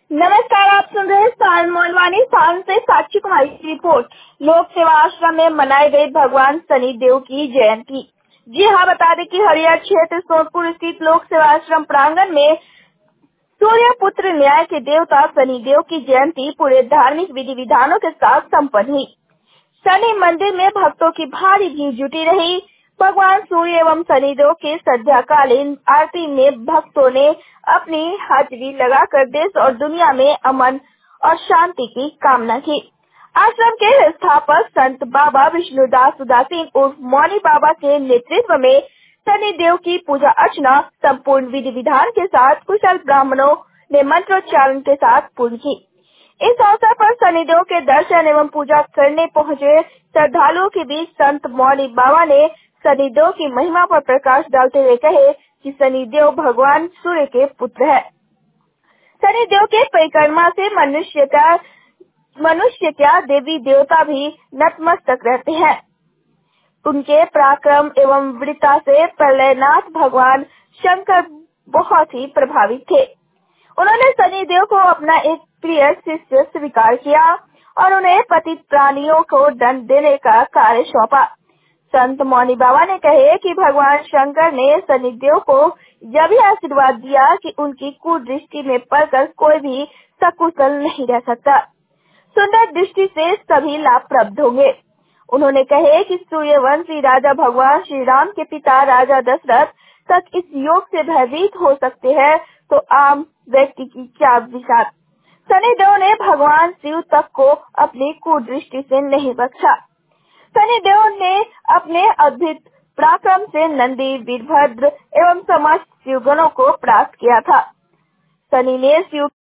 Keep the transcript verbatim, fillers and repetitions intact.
नमस्कार, आप सुन रहे हैं सारण मोहनवानी सारण से साक्षी कुमारी की रिपोर्ट। लोक सेवा आश्रम में मनाई गई भगवान शनिदेव की जयंती। जी हाँ, बता दें कि हरियर क्षेत्र सोनपुर स्थित लोक सेवा आश्रम प्रांगण में सूर्य पुत्र न्याय के देवता शनिदेव की जयंती पूरे धार्मिक विधि विधानों के साथ संपन्न हुई। शनि मंदिर में भक्तों की भारी भीड़ जुटी रही। भगवान सूर्य एवं शनिदेव के संध्याकालीन आरती में भक्तों ने अपनी हाजिरी लगाकर देश और दुनिया में अमन और शांति की कामना की। आश्रम के स्थापक संत बाबा विष्णुदास उदासीन उर्फ मौनी बाबा के नेतृत्व में शनिदेव की पूजा अर्चना संपूर्ण विधि विधान के साथ कुशल ब्राह्मणों ने मंत्रोच्चारण के साथ पूर्ण की। इस अवसर पर शनिदेव के दर्शन एवं पूजा करने पहुंचे श्रद्धालुओं के बीच संत मौनी बाबा ने शनिदेव की महिमा पर प्रकाश डालते हुए कहे कि शनिदेव भगवान सूर्य के पुत्र है। शनिदेव के परिक्रमा से मनुष्य का मनुष्य क्या देवी देवता भी नतमस्तक रहते हैं। उनके पराक्रम एवं वीरता से प्रलयनाथ भगवान शंकर बहुत ही प्रभावित थे। उन्होंने शनिदेव को अपना एक प्रिय शिष्य स्वीकार किया और उन्हें पतित प्राणियों को दंड देने का कार्य सौंपा। संत मौनी बाबा ने कहे कि भगवान शंकर ने शनिदेव को यह भी आशीर्वाद दिया कि उनकी कुदृष्टि में पड़कर कोई भी सकुशल नहीं रह सकता। सुंदर दृष्टि से सभी लाभ प्राप्त होंगे। उन्होंने कहे कि सूर्यवंशी राजा भगवान श्री राम के पिता राजा दशरथ तक इस योग से भयभीत हो सकते हैं, तो आम व्यक्ति की क्या विचार। शनिदेव ने भगवान शिव तक को अपनी कुदृष्टि से नहीं बख्शा। शनिदेव ने अपने अद्भुत पराक्रम से नंदी, वीरभद्र एवं समस्त शिवगणों को प्राप्त किया था। शनि ने शिव